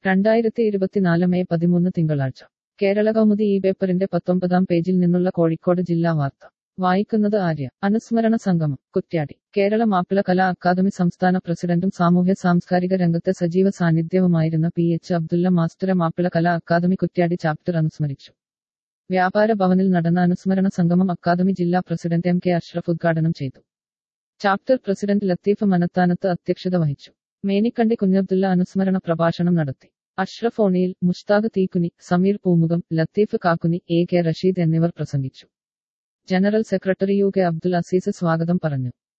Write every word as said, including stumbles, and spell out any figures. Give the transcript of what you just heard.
രണ്ടായിരത്തി ഇരുപത്തിനാല് മെയ് പതിമൂന്ന് തിങ്കളാഴ്ച കേരള കൗമുദി ഈ പേപ്പറിന്റെ പത്തൊമ്പതാം പേജിൽ നിന്നുള്ള കോഴിക്കോട് ജില്ലാ വാർത്ത വായിക്കുന്നത് ആര്യ. അനുസ്മരണ സംഗമം കുറ്റ്യാടി. കേരള മാപ്പിള കലാ അക്കാദമി സംസ്ഥാന പ്രസിഡന്റും സാമൂഹ്യ സാംസ്കാരിക രംഗത്തെ സജീവ സാന്നിധ്യവുമായിരുന്ന പി എച്ച് അബ്ദുല്ല മാസ്റ്ററെ മാപ്പിള കലാ അക്കാദമി കുറ്റ്യാടി ചാപ്റ്റർ അനുസ്മരിച്ചു. വ്യാപാര ഭവനിൽ നടന്ന അനുസ്മരണ സംഗമം അക്കാദമി ജില്ലാ പ്രസിഡന്റ് എം കെ അഷ്റഫ് ഉദ്ഘാടനം ചെയ്തു. ചാപ്റ്റർ പ്രസിഡന്റ് ലത്തീഫ് മനത്താനത്ത് അധ്യക്ഷത വഹിച്ചു. മേനിക്കണ്ടി കുഞ്ഞബ്ദുല്ല അനുസ്മരണ പ്രഭാഷണം നടത്തി. അഷ്റഫ് ഓണിയിൽ, മുഷ്താഖ് തീക്കുനി, സമീർ പൂമുഖം, ലത്തീഫ് കാക്കുനി, എ കെ റഷീദ് എന്നിവർ പ്രസംഗിച്ചു. General secretary U K Abdul Azeez സ്വാഗതം പറഞ്ഞു.